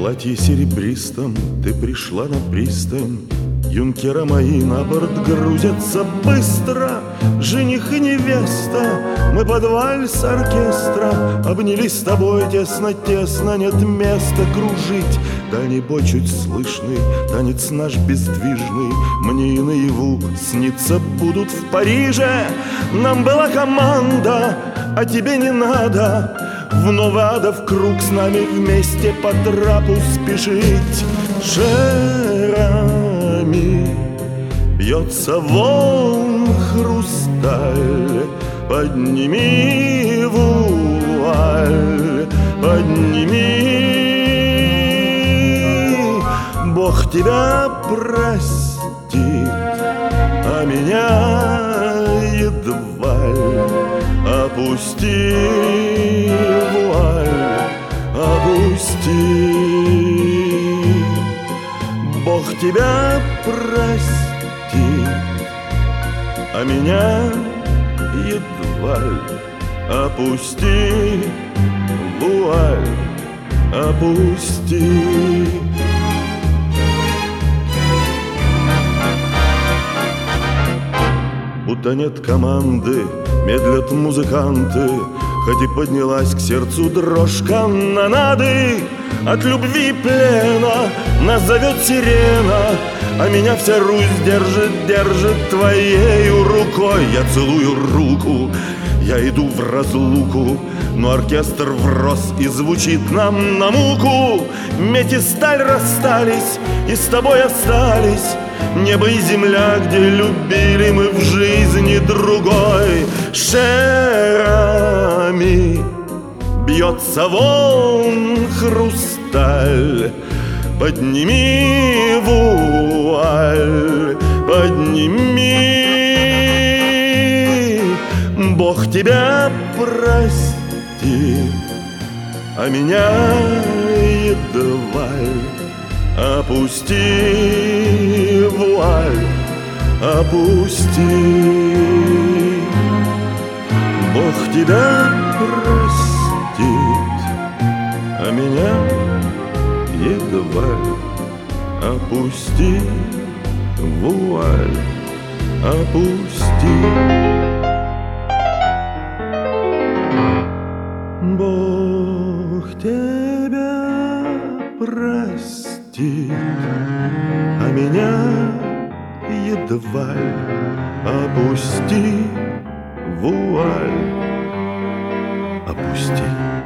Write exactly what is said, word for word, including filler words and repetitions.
платье серебристом ты пришла на пристань. Юнкера мои на борт грузятся быстро. Жених и невеста, мы под вальс оркестра обнялись с тобой тесно-тесно, нет места кружить. Дальний бой чуть слышный, танец наш бездвижный, мне и наяву снится будут в Париже. Нам была команда, а тебе не надо вновь ада в круг с нами вместе по трапу спешить. Шерами бьется волн хрусталь, подними вуаль, подними. Бог тебя простит, а меня едва ли. Опусти вуаль, опусти. Бог тебя простит, а меня едва ли. Опусти вуаль, опусти. Будто нет команды, медлят музыканты, хоть и поднялась к сердцу дрожь канонады. От любви плена нас зовет сирена, а меня вся Русь держит, держит твоею рукой. Я целую руку, я иду в разлуку, но оркестр врос и звучит нам на муку. Медь и сталь расстались, и с тобой остались небо и земля, где любили мы в жизни другой. Шерами бьется волн хрусталь, подними вуаль, подними. Бог тебя простит, а меня едва ли. Опусти вуаль, опусти. Бог тебя простит, а меня едва ли. Опусти вуаль, опусти. Бог тебя простит, а меня едва ли. Опусти вуаль, опусти.